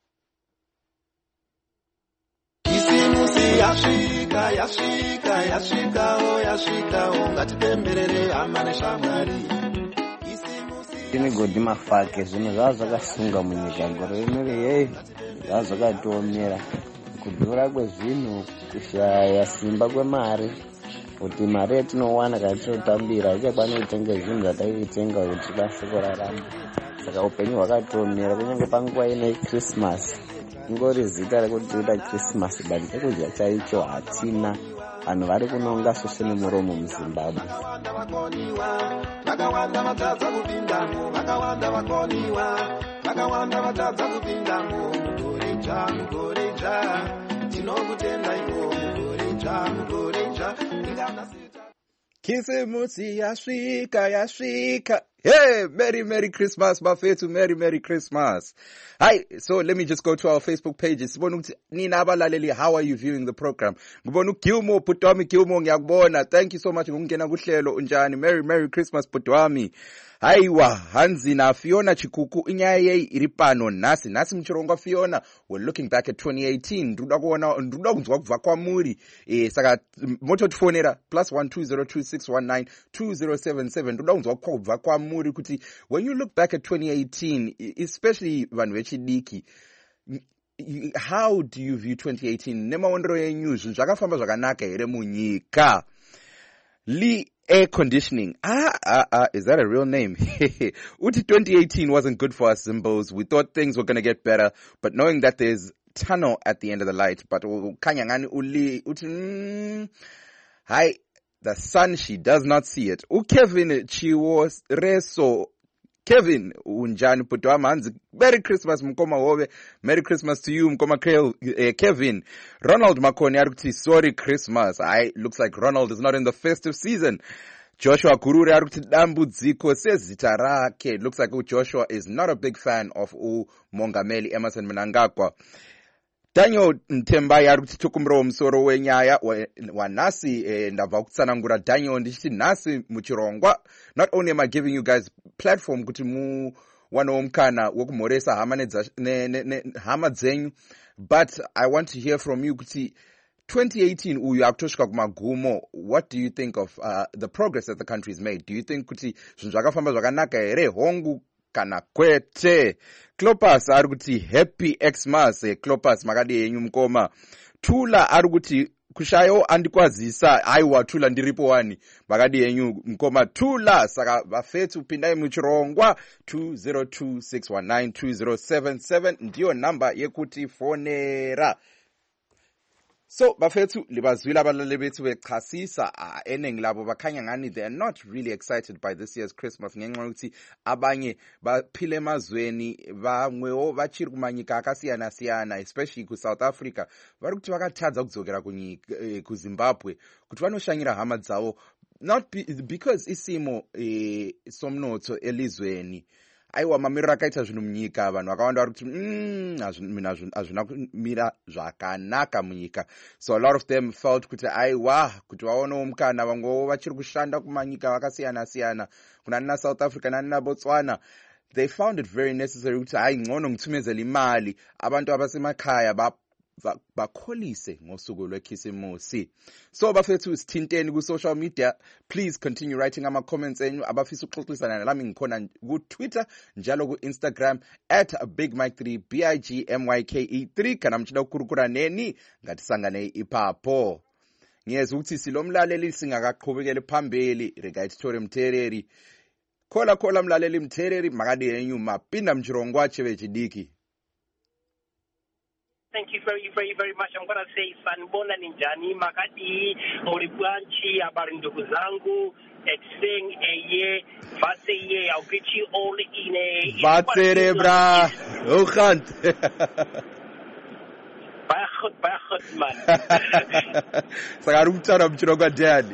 T: Ini godi mafake zvino zvazvakasunga munyika gore rino zvazvakatiomera kudhura kwezvinhu, kushaya simba kwemari, kuti mari yatinowana kana tinotambira ichakwana kutenga zvinhu zvataitenga kuti tikwanise kurarama. Saka upenyu hwakatiomera kunyange panguva ine Christmas. Ingori zita rekuti ita Christmas bali chekudya chaicho hatina. Vanhu vari kunonga svesve nemuromo muZimbabwe.
U: Vakawanda vatadza kupindamo, vakawanda vakoniwa, vakawanda vatadza kupindamo, mugoreja, tinokutenda iwo, mugoreja,
A: Khisimusi yasvika. Hey, Merry Christmas, bafethu, Merry Christmas. Hi, so let me just go to our Facebook pages. Sibona ukuthi nina abalaleli, how are you viewing the program? Ngibona uGilmo, Putwami Gilmo, ngiyakubona. Thank you so much ngokungena kuhlelo unjani. Merry Christmas Putwami. Hayiwa, Hanzi na Fiona Chikuku, inyaye iripano nasi mchirongwa Fiona. We're looking back at 2018. Nduda kunzwa kubva kwamuri. Saka moto tifonera +12026192077. Nduda kunzwa kubva kwamuri kuti when you look back at 2018, especially vanhu vechidiki, how do you view 2018? Nemaondero yenyu zvakafamba zvakanaka here munyika? Lee Air Conditioning. Is that a real name? Uti 2018 wasn't good for us Zimbos. We thought things were going to get better, but knowing that there's tunnel at the end of the light, but kanyangani uli uti hi, the sun, she does not see it. Kevin Chiwo Reso. Kevin unjani Putwama Hanzi. Merry Christmas Mkoma Hove. Merry Christmas to you Mkoma Kevin. Ronald Makoni arukuti sorry Christmas. Looks like Ronald is not in the festive season. Joshua Kururi arukuti dambudziko sezita rake. Looks like Joshua is not a big fan of Mongameli Emmerson Mnangagwa. Daniel Ntembai arukuti tukumro msoro wenyaya wanasi ndabva kutsanangura Daniel ndichiti nasi muchirongwa. Not only am I giving you guys platform kuti wanoomkana wokumhoresa hama dzenyu, but I want to hear from you kuti 2018 uyu akutosvika kumagumo. What do you think of the progress that the country has made? Do you think kuti zvinhu zvakafamba zvakanaka here hongu kana kwete? Clopas arikuti happy Xmas. Clopas makadi yenyu mkoma. Tula arikuti kushayo andikwazisa. Aiwa Tula ndiripo wani makadi yenyu mkoma Tula. Saka bafethu pindai muchirongwa 202-619-2077 ndiyo namba yekuti fonera. So bafethu libazwila abalali bethu bechasisa eningi labo bakhanya ngani they are not really excited by this year's Christmas ngenxa yokuthi abanye baphile emazweni bamwe bachiri kumanyika akasiyana especially ku South Africa vari kuti vakatadza kudzokera ku Zimbabwe kuti vanoshanyira hama dzavo not because isimo somnotho elizweni. Aiwa mamiriro akaita zvinhu munyika vanhu vakawanda vari kuti hazvina kumira zvakanaka munyika. So a lot of them felt kuti aiwa kuti vaonewo mukana vamwewo vachiri kushanda kumanyika vakasiyana kunana South Africa nanina Botswana. They found it very necessary kuti hai ngcono ngithumezele imali abantu abasemakhaya bakholise ngosuku lwekhisimusi. So bafethu sithinteni ku social media. Please continue writing ama comments enyu abafisa ukuxoxisana nami ngikhona ku Twitter njalo ku Instagram @BigMike3 BIGMYKE3 kana mchida ukukurukura neni ngatisangane ipapo. ngiyeza ukuthi silomlaleli singakaqhubekele phambili Regaitori Mtereri khola mlaleli Mtereri makadi yenyu mapinda mchirongwa cheve chidiki.
B: Thank you very, very, very much. I'm going to say sanibona ninjani makadi mulibwanchi habari ndugu zangu exing eye vatse ye I'll get you all in a
A: Vatsere bra Okhant
B: Baykhot man
A: Sagarumtsana mchirongwa dad.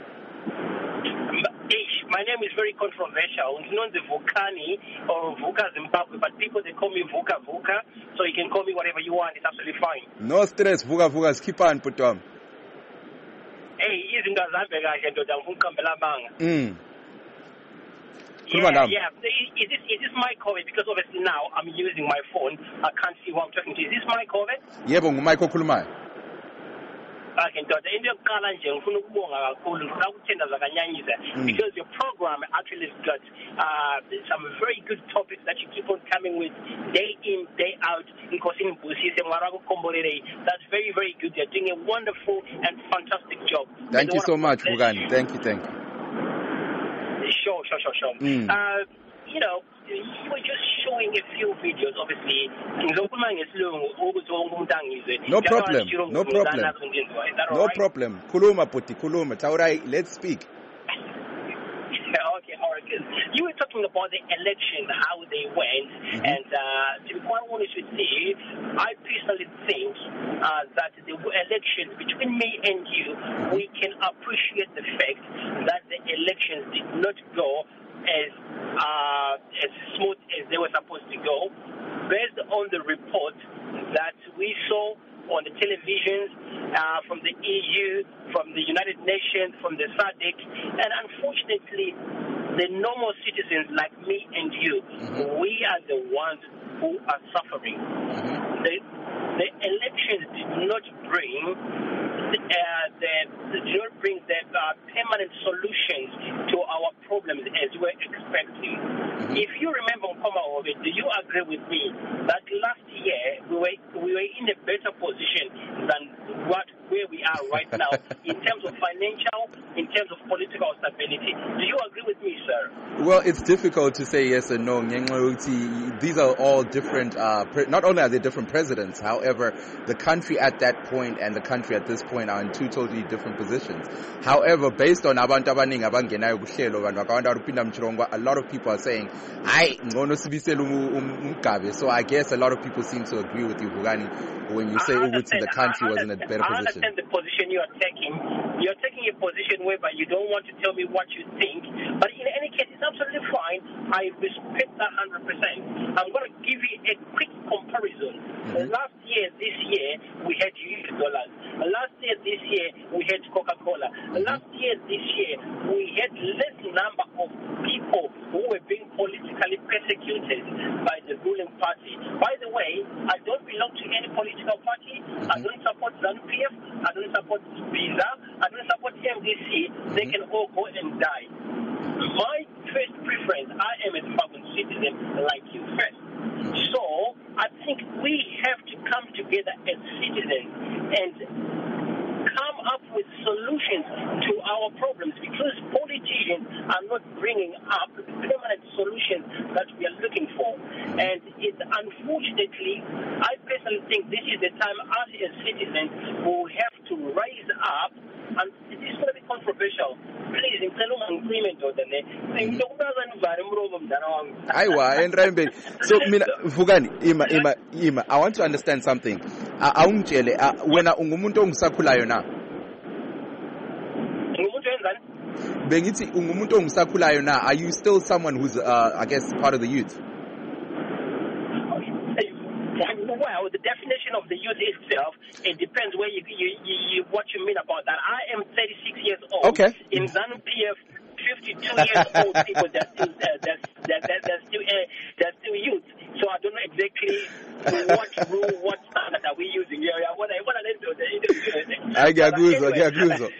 B: My name is very controversial. It's known the Vukani or Vuka Zimbabwe, but people they call me Vuka, so you can call me whatever you want. It's absolutely fine.
A: No stress, Vuka, skip on put on.
B: Hey, isn't that Zambega and Vuka Bang? Yeah. Is this my COVID? Because obviously now I'm using my phone. I can't see who I'm talking to. Is this my COVID?
A: Yeah, but Michael Kulumai.
B: Because your program actually has got some very good topics that you keep on coming with day in, day out. That's very, very good. You're doing a wonderful and fantastic job.
A: Thank you so much, Mugani. Thank you.
B: Sure. You know, you were just showing a few videos, obviously.
A: No problem. Kuluma. Taurai, let's speak.
B: Okay, all right, good. You were talking about the election, how they went, and to be quite honest with you, I personally think that the elections between me and you, we can appreciate the fact that the elections did not go as smooth as they were supposed to go, based on the report that we saw on the televisions from the EU, from the United Nations, from the SADC, and unfortunately, the normal citizens like me and you, we are the ones who are suffering. The elections did not bring the permanent solutions to our problems as we were expecting. If you remember, do you agree with me that last year we were in a better position than where we are right now in terms of financial, in terms of political stability? Do you agree with me, sir?
A: Well, it's difficult to say yes or no. These are all different, not only are they different presidents, however, the country at that point and the country at this point are in two totally different positions. However, based on a lot of people are saying, so I guess a lot of people seem to agree with you, Bugani, when you say the country was in a better position.
B: I understand the position you are taking. You're taking a position whereby you don't want to tell me what you think, but in any case, it's absolutely fine. I respect that 100%. I'm going to give you a quick comparison. Last year, this year, we had US dollars. Last year, this year, we had Coca-Cola. Last year, this year, we had less number of people who were being politically persecuted by the ruling party. By the way, I don't belong to any political party. I don't support ZANU-PF. I don't support BIZA. I don't support MDC. They can all go and die. My first preference, I am a Zimbabwean citizen like you first. So I think we have to come together as citizens and come up with solutions to our problems, because politicians are not bringing up permanent solutions that we are looking for. And unfortunately, I personally think this is the time us as citizens will have to rise up, and it is going to be controversial. Please, in agreement or
A: so Vugani, Ima, I want to understand something. When ungumuntu ongisakhulayo na. Bengithi ungumuntu ongisakhulayo na. Are you still someone who's I guess part of the youth?
B: Well, the definition of the youth itself, it depends where you what you mean about that. I am 36 years old.
A: Okay.
B: In ZANU-PF, 52 years old people, they're still youth. So I don't know exactly what rule, what standard are we using. What are they doing?
A: I get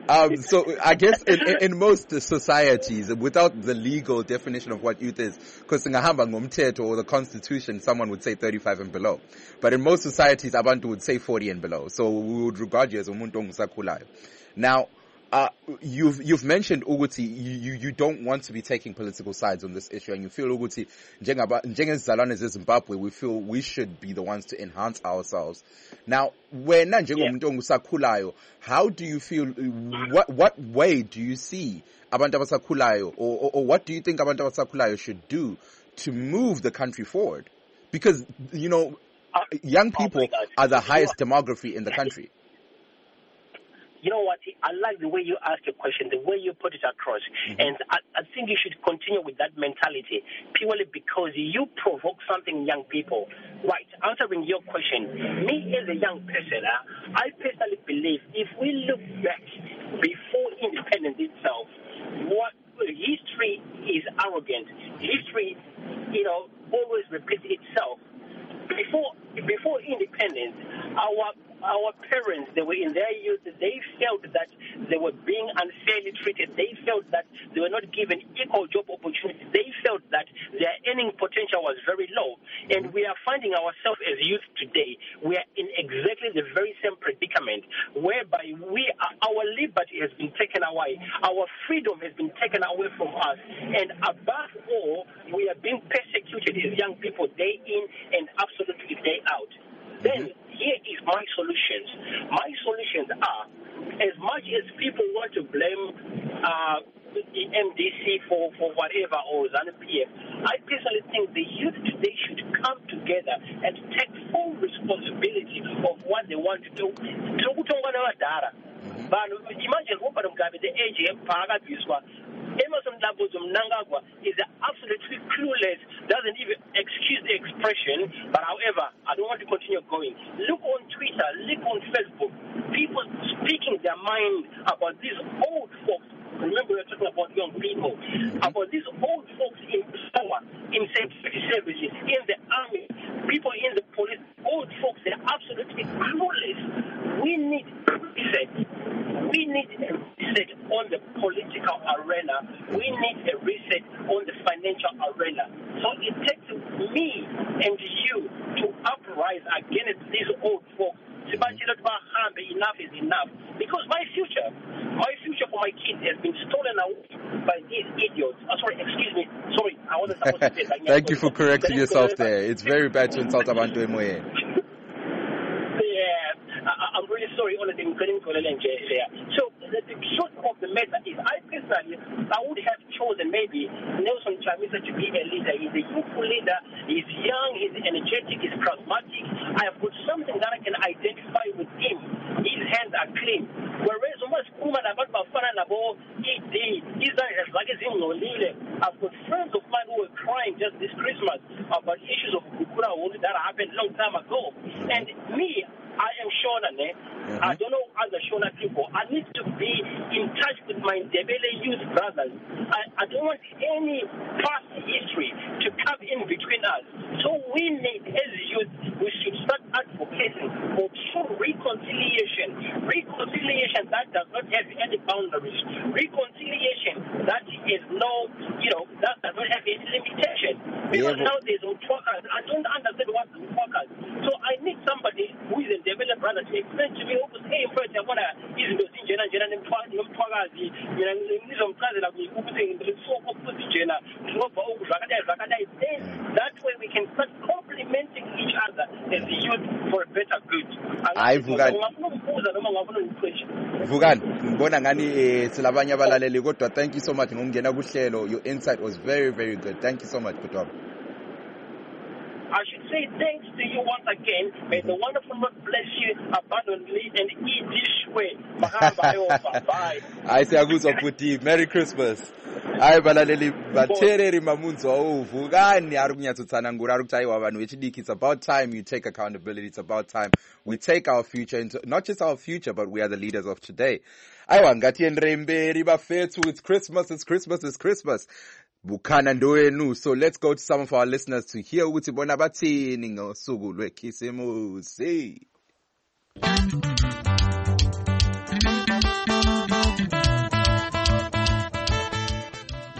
A: So I guess in most societies, without the legal definition of what youth is, because singahamba ngomthetho or the constitution, someone would say 35 and below. But in most societies, abantu would say 40 and below. So we would regard you as umuntu ongusakhulayo. Now, you've mentioned ukuthi you don't want to be taking political sides on this issue, and you feel ukuthi njengezizalwane zeZimbabwe, we feel we should be the ones to enhance ourselves. Now, wena njengomuntu ongusakhulayo, how do you feel? What way do you see abantu abasakhulayo, or what do you think abantu abasakhulayo should do to move the country forward? Because young people are the highest demography in the country.
B: You know what? I like the way you ask your question, the way you put it across. Mm-hmm. And I think you should continue with that mentality purely because you provoke something in young people. Right, answering your question, me as a young person, I personally believe if we look back before independence itself, what history is arrogant. History, always repeats itself. Before independence, our parents, they were in their youth, they felt that they were being unfairly treated. They felt that they were not given equal job opportunities. They felt that their earning potential was very low. And we are finding ourselves as youth today. We are in exactly the very same predicament whereby our liberty has been taken away. Our freedom has been taken away from us. And above all, we are being persecuted as young people day in and absolutely day out. Then here is my solutions. My solutions are, as much as people want to blame the MDC for whatever or ZANU-PF, I personally think the youth today should come together and take full responsibility of what they want to do. Imagine the age Emerson Dambuzo Mnangagwa is absolutely clueless, doesn't even excuse the expression, but however, I don't want to continue going. Look on Twitter, look on Facebook, people speaking their mind about these old folks. Remember, we're talking about young people, about these old folks in power, in security services, in the army, people in the police, old folks, they're absolutely clueless. We need reset. We need a reset on the political arena. We need a reset on the financial arena. So it takes me and you to uprise against these old folks. Enough is enough. Because my future for my kids has been stolen away by these idiots. Sorry, I wasn't supposed to say that.
A: Thank you for correcting yourself there. It's very bad to insult Abantu Emoye.
B: I'm really sorry, all of them couldn't go there. So the truth of the matter is, I would have chosen maybe Nelson Chamisa to be a leader. He's a youthful leader. He's young. He's energetic. He's charismatic. I have got something that I can identify with him. His hands are clean. Whereas I've got friends of mine who were crying just this Christmas about issues of Kukura that happened a long time ago. And me, I am Shona. I don't know other Shona people. I need to be in touch with my Ndebele youth brothers. I don't want any past history to come in between us. So we need, as youth, we should start advocating for true reconciliation. Reconciliation that does not have any boundaries. Reconciliation that is that does not have any limitation. Because now there's talkers. I don't understand what talkers. So I need somebody who is a developed brother to explain to me, hey, first, I want to that way we can start complementing each other as the youth for a better good.
A: Vukan, ngibona ngani silabanye abalaleli kodwa thank you so much ngokungena kuhlelo. Your insight was very, very good. Thank you so much, Kutwaba.
B: I should say thanks to you once again. May the wonderful Lord bless you abundantly and eat this way. Bye.
A: I say Puti. Merry Christmas. Ayi balaleli bathereri mamunzo uvukani arukunyatsana ngura arukutaiwa vanhu vechidiki. It's about time you take accountability. It's about time we take our future into, not just our future, but we are the leaders of today. Aiwa ngatiendere mberi bafethu. It's Christmas. Bukhana ndoenu. So let's go to some of our listeners to hear ukuthi bona bathini ngosuku lwekhisimusi.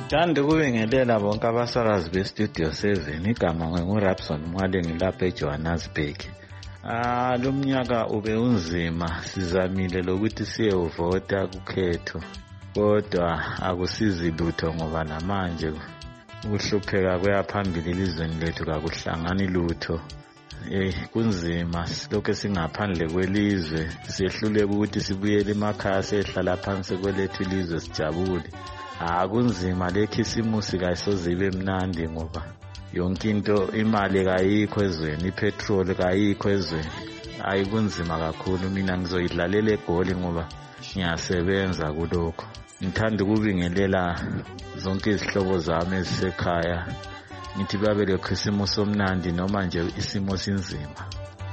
H: Ngithanda ukubingelela bonke abasakazi bestudio 7 igama ngingurapson Mwale ngilapha eJohannesburg. Lo mnyaka ube unzima sizamile lokuthi siyevota kukhetho kodwa akusizi lutho ngoba namanje ukuhlupheka kuyaphambili elizweni lethu kakuhlangani lutho. Kunzima lokho singaphandle kwelizwe siyehluleka ukuthi sibuyele emakhaya sehlala phansi kwelethu ilizwe sijabule. Kunzima lekhisimusi kayisoze ibe mnandi ngoba yonke into imali kayikho ezweni, ipetrol kayikho ezweni. Kunzima kakhulu. Mina ngizoyidlalela egoli ngoba ngiyasebenza kulokho. Ngithanda ukubingelela zonke izihlobo zami ezisekhaya ngithi babe lekhisimusi omnandi noma nje isimo sinzima.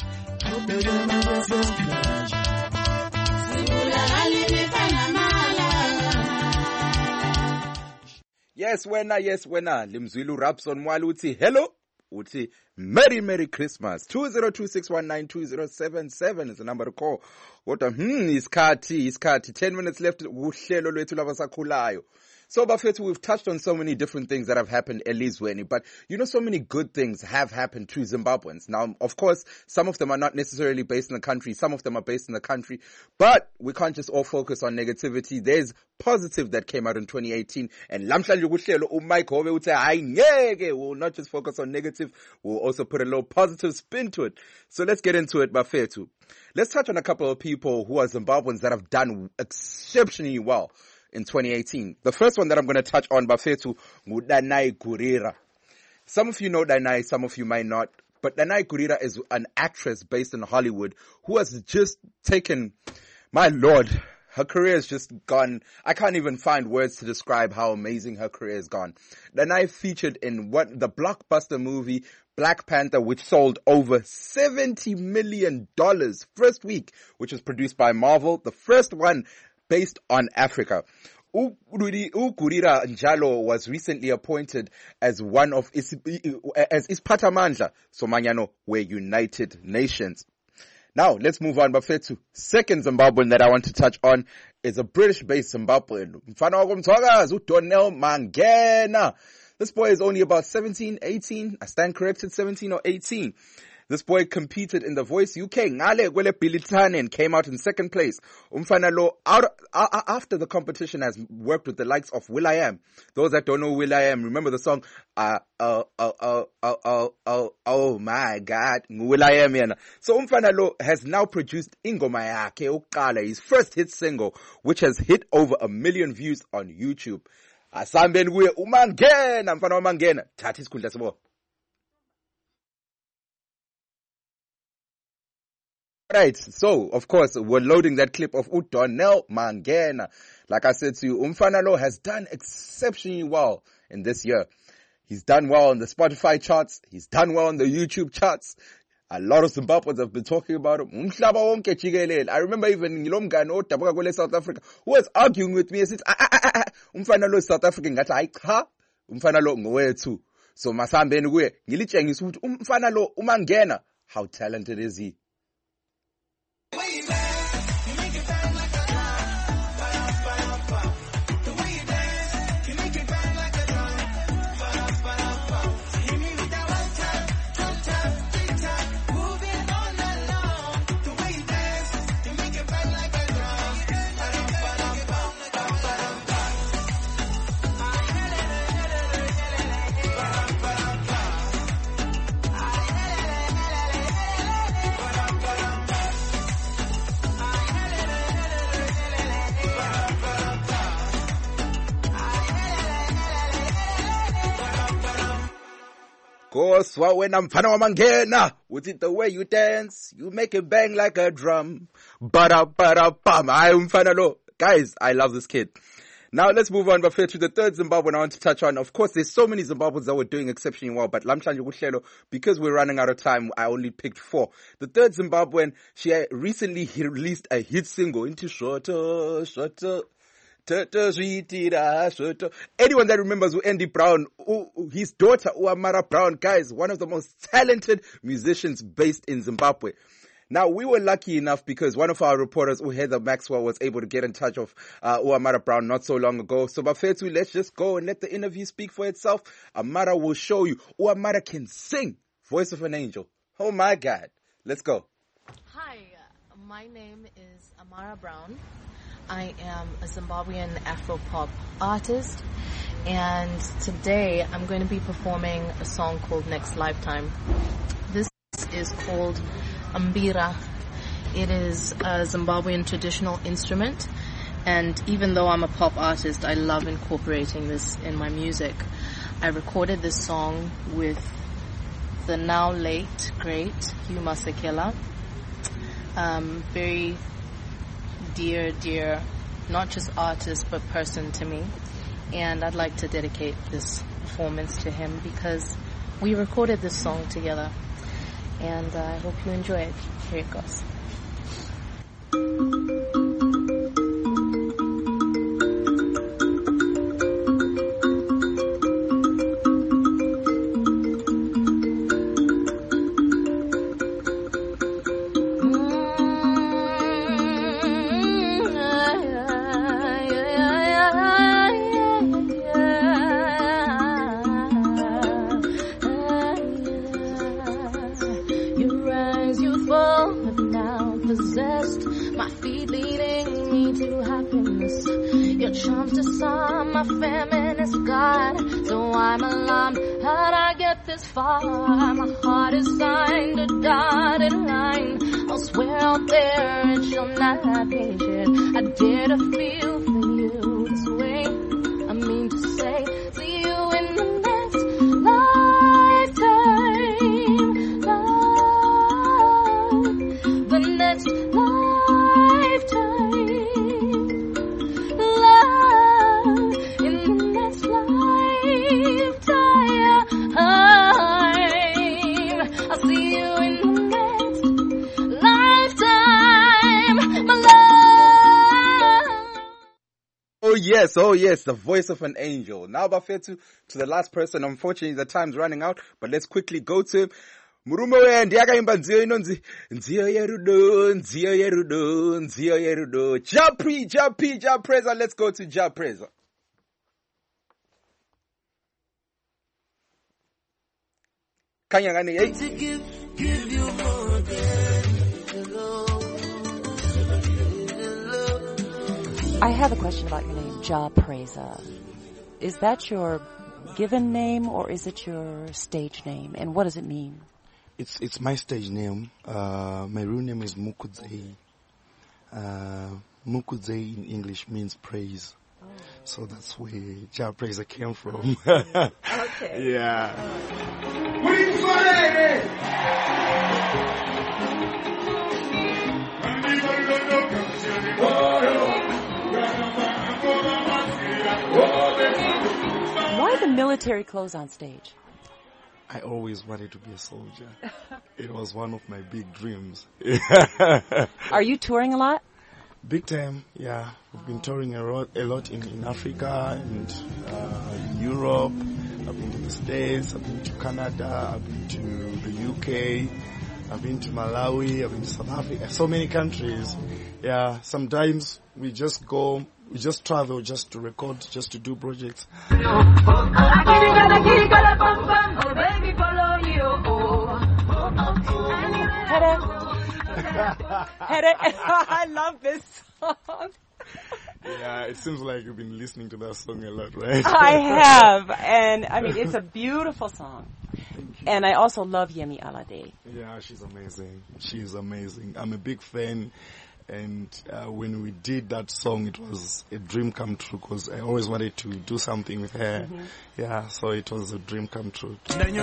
A: Yes wena limzwile uRapson Mwale uthi hello uthi Merry Christmas. 2026192077 is the number to call. Kodwa isikhathi 10 minutes left kuhlelo lwethu labasakhulayo. So bafethu, we've touched on so many different things that have happened elizweni, but so many good things have happened to Zimbabweans. Now, of course, some of them are not necessarily based in the country, some of them are based in the country, but we can't just all focus on negativity. There's positive that came out in 2018, and lamhlanje kuhlelo uMike Hove uthi hayi ngeke, we'll not just focus on negative, we'll also put a little positive spin to it. So let's get into it, bafethu. Let's touch on a couple of people who are Zimbabweans that have done exceptionally well in 2018. The first one that I'm going to touch on, bafethu, Danai Gurira. Some of you know Danai, some of you might not, but Danai Gurira is an actress based in Hollywood who has just taken, my lord, her career has just gone, I can't even find words to describe how amazing her career has gone. Danai featured in the blockbuster movie Black Panther, which sold over $70 million first week, which was produced by Marvel, the first one based on Africa. Gurira Njalo was recently appointed as one of Ispathamandla Somanyano we United Nations. Now, let's move on, bafethu. Second Zimbabwean that I want to touch on is a British-based Zimbabwean. Mfana wakumthwakazi uDonnell Mangena. This boy is only about 17, 18. I stand corrected, 17 or 18. This boy competed in The Voice UK ngale kwele Bilithane and came out in second place. Umfana lo after the competition has worked with the likes of will.i.am. Those that don't know will.i.am, remember the song oh my God, will.i.am yana. So Umfana lo has now produced ingoma yakhe uqala, his first hit single, which has hit over 1 million views on YouTube. Asambeni kuye uMangena, mfana waMangena, thatha isikhundla sibo. Right, so of course we're loading that clip of uDonnell Mangena. Like I said to you, Umfana lo has done exceptionally well in this year. He's done well on the Spotify charts. He's done well on the YouTube charts. A lot of Zimbabweans have been talking about him. Umhlaba wonke jikelele. I remember even ngilomngane odabuka kwele South Africa who was arguing with me. He said, Umfana lo is South African. Ngathi hayi cha, Umfana lo ngowethu. So masambeni kuye ngilitshengisa ukuthi Umfana lo uMangena, how talented is he? Koswa wena mfana waMangena, with it the way you dance, you make it bang like a drum. Bam. Mfana lo. Guys, I love this kid. Now let's move on, but to the third Zimbabwean I want to touch on. Of course, there's so many Zimbabweans that were doing exceptionally well, but lamhlanje kuhlelo, because we're running out of time, I only picked 4. The third Zimbabwean, she recently released a hit single, into Shoto. Anyone that remembers Andy Brown, his daughter Uamara Brown, guys, one of the most talented musicians based in Zimbabwe. Now, we were lucky enough because one of our reporters, Heather Maxwell, was able to get in touch with Amara Brown not so long ago. So, Bafethu, let's just go and let the interview speak for itself. Amara will show you. Amara can sing. Voice of an angel. Oh, my God. Let's go.
I: Hi, my name is Amara Brown. I am a Zimbabwean Afro-pop artist, and today I'm going to be performing a song called Next Lifetime. This is called Mbira. It is a Zimbabwean traditional instrument, and even though I'm a pop artist, I love incorporating this in my music. I recorded this song with the now late, great Hugh Masekela. Very dear, not just artist, but person to me. And I'd like to dedicate this performance to him because we recorded this song together. And I hope you enjoy it. Here it goes. My heart is signed a dotted line. I'll swear out there it shall not be shared. I dare to feel for you this way. I mean to say, see you in the next lifetime. Love, the next lifetime. Love, in the next lifetime. I'll see you in the next lifetime, my love.
A: Oh yes, the voice of an angel. Now, Bafethu, to the last person. Unfortunately, the time's running out, but let's quickly go to him. Murume we ndiyakaimba nziyo inonzi nziyo yerudo, nziyo yerudo, nziyo yerudo. Japreza. Let's go to Japreza. Kanyangani,
U: To give you more than
V: I have a question about your name, Japreza. Is that your given name or is it your stage name? And what does it mean?
W: It's my stage name. My real name is Mukudze. Mukudze in English means praise. Oh. So that's where Japreza came from.
V: Okay.
W: Yeah.
V: Why the military clothes on stage?
W: I always wanted to be a soldier. It was one of my big dreams.
V: Are you touring a lot?
W: Big time, yeah. We've been touring a lot in Africa and Europe. I've been to the States, I've been to Canada, I've been to the UK, I've been to Malawi, I've been to South Africa, so many countries. Yeah, sometimes we just travel just to record, just to do projects.
V: I love this song.
W: Yeah, it seems like you've been listening to that song a lot, right?
V: I have, and I mean, it's a beautiful song. And I also love Yemi Alade.
W: Yeah, she's amazing. She's amazing. I'm a big fan. And when we did that song, it was a dream come true because I always wanted to do something with her. Mm-hmm. Yeah, so it was a dream come true.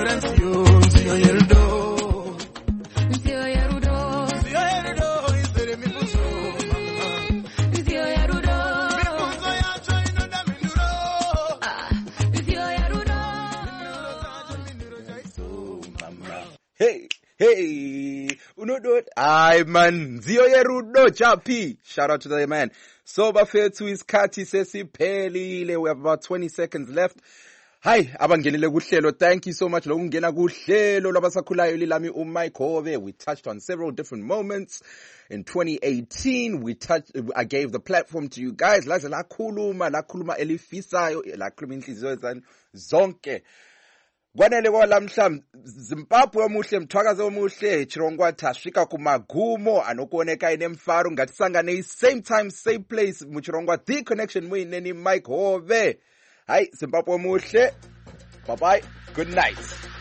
A: Hey, unodot. Aye man, Zio Yerudo Chapi. Shout out to the man. So Bafethu is Kati Sesi Pelile. We have about 20 seconds left. Hi, abangenile kuhlelo. Thank you so much. Lokungena kuhlelo labasakhulayo lilami uMike Hove. We touched on several different moments. In 2018, I gave the platform to you guys. Laze lakhuluma elifisayo, lakhuluma inhliziyo zani zonke. Kwanele kwalamhla Zimbabwe omuhle mthwakaze omuhle Chirongwa thashika kumagumo anokuoneka inemfaro ngathi sangane same time same place muchirongwa The Connection mwineni Mike Hove. Hi, Zimbabwe omuhle. Bye bye. Good night.